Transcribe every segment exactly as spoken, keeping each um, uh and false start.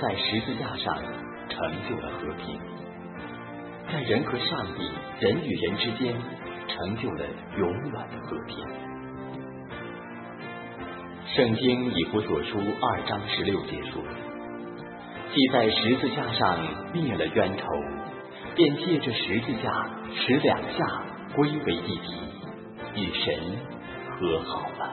在十字架上成就了和平，在人和上帝、人与人之间成就了永远的和平。圣经以弗所书二章十六节说，既在十字架上灭了冤仇，便借着十字架使两下归为一体，与神和好了。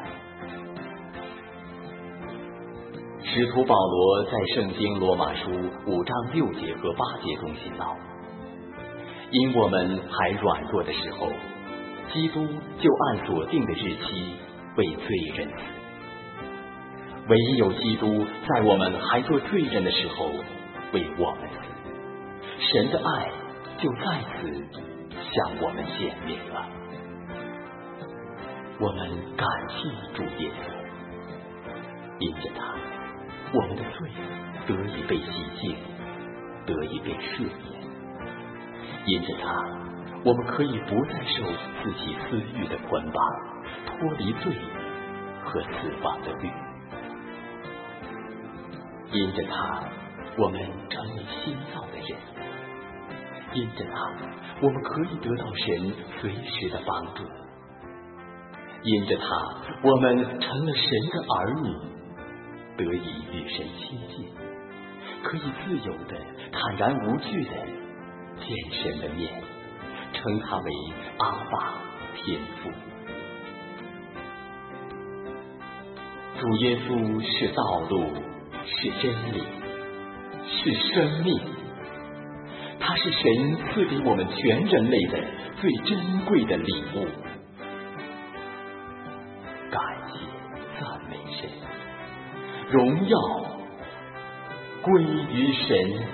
使徒保罗在圣经罗马书五章六节和八节中写道，因我们还软弱的时候，基督就按所定的日期为罪人死。唯有基督在我们还做罪人的时候为我们死，神的爱就在此向我们显明了。我们感谢主耶稣，因着他，我们的罪得以被洗净，得以被赦免。因着他，我们可以不再受自己私欲的捆绑，脱离罪和死亡的律。因着他，我们成为新造的人。因着他，我们可以得到神随时的帮助。因着他，我们成了神的儿女，得以与神亲近，可以自由的、坦然无惧的见神的面，称他为阿爸天父。主耶稣是道路，是真理，是生命，他是神赐给我们全人类的最珍贵的礼物。感谢赞美神，荣耀归于神。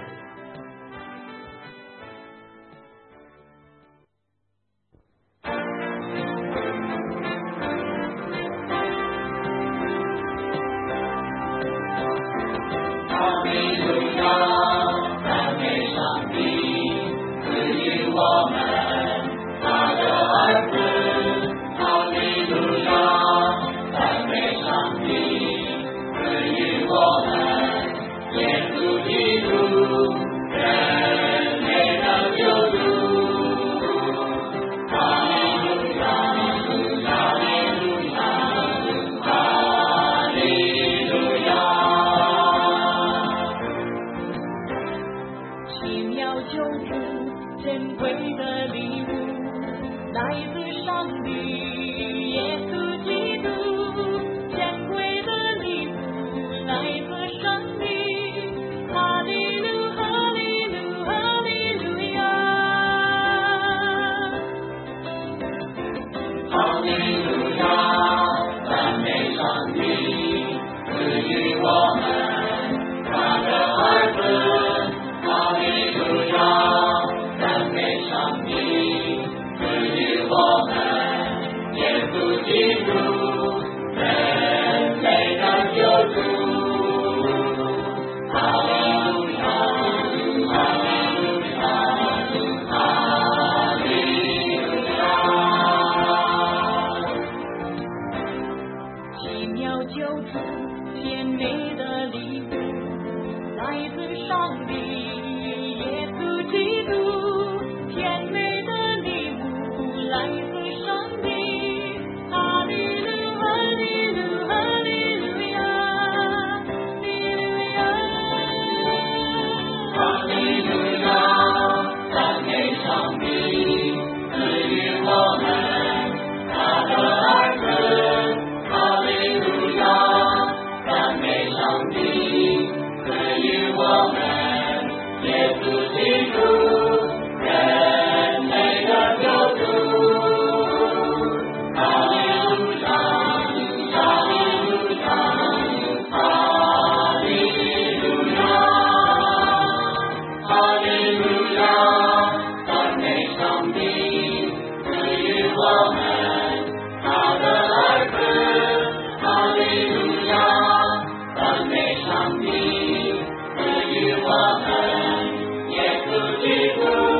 上帝赐予我们耶稣基督。